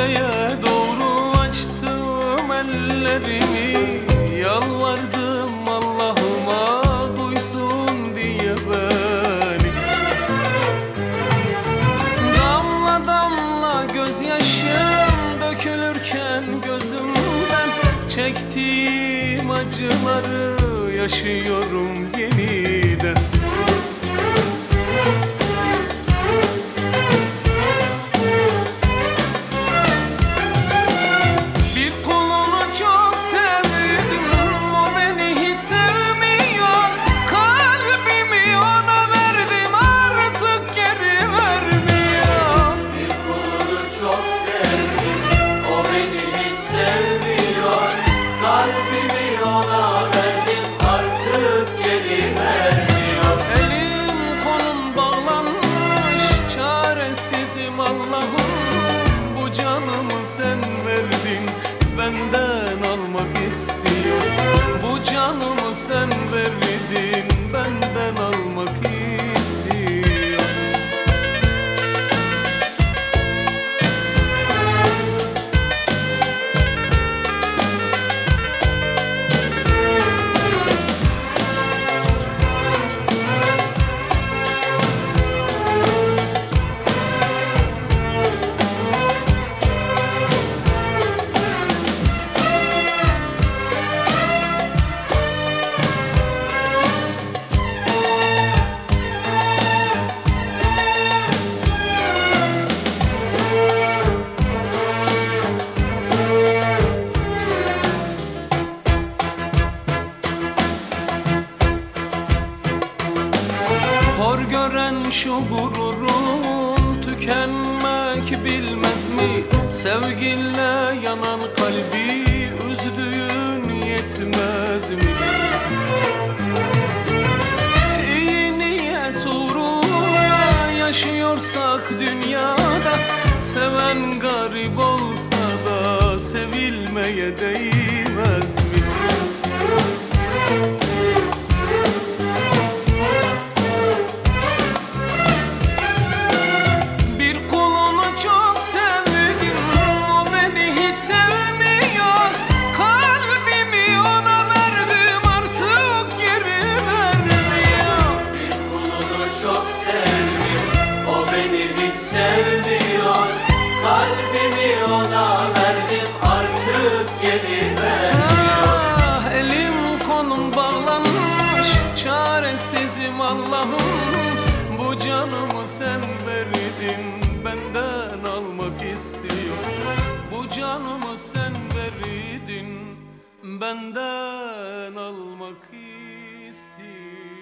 kimseye doğru açtım ellerimi, yalvardım Allah'ıma duysun diye beni. Damla damla gözyaşım dökülürken gözümden, çektiğim acıları yaşıyorum yeniden. Allah'ım, bu canımı sen verdin, benden almak istiyor. Bu canımı sen verdin, benden almak istiyor. Hor gören şu gururun tükenmek bilmez mi? Sevginle yanan kalbi üzdüğün yetmez mi? İyi niyet uğruna yaşıyorsak dünyada, seven garip olsa da sevilmeye değmez mi? Çaresizim Allah'ım, bu canımı sen verdin, benden almak istiyor. Bu canımı sen verdin, benden almak istiyor.